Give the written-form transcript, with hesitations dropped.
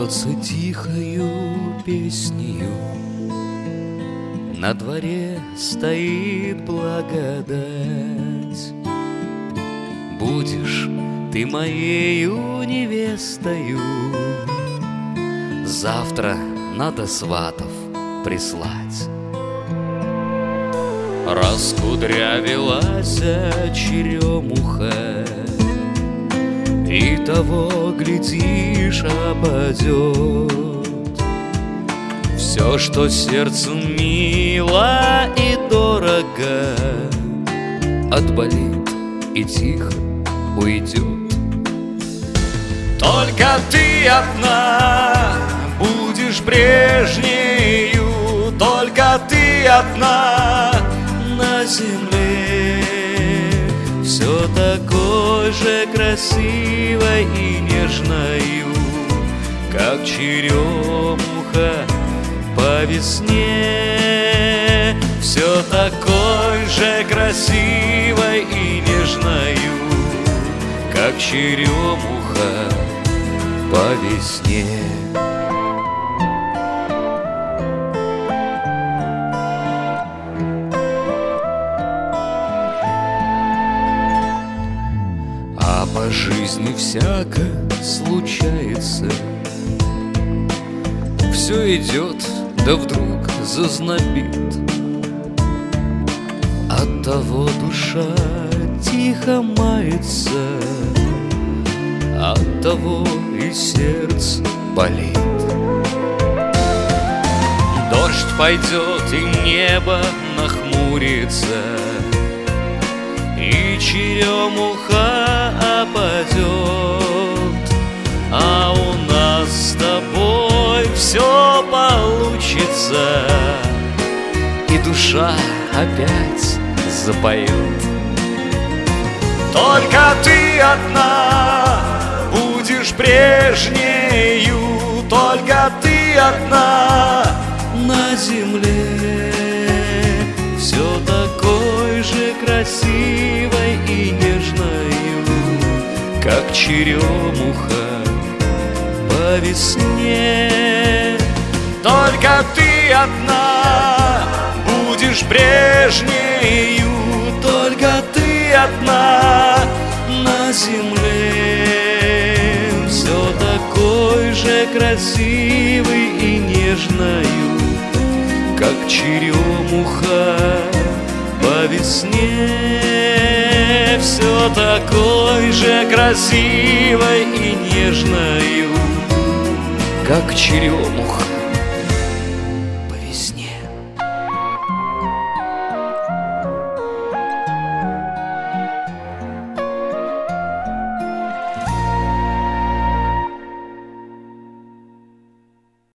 льется тихою песнею, на дворе стоит благодать. Будешь ты моею невестою, завтра надо сватов прислать. Раскудрявилась черемуха, и того, глядишь, опадет все, что сердцу мило и дорого, отболит и тихо уйдет. Только ты одна будешь прежнею, только ты одна на земле, все такой же красивой и нежною, как черемуха по весне. Все такой же красивой и нежною, как черемуха по весне. А по жизни всяко случается, все идет, да вдруг зазнобит. Оттого душа тихо мается, оттого и сердце болит. Дождь пойдет, и небо нахмурится, и черемуха опадет, а у нас с тобой все получится, и душа опять запоет. Только ты одна будешь прежнею, только ты одна на земле, все такой же красивой и нежною, как черемуха по весне. Только ты одна будешь прежнею, только ты одна на земле, все такой же красивый и нежною, как черемуха по весне. Все такой же красивой и нежною, как черемуха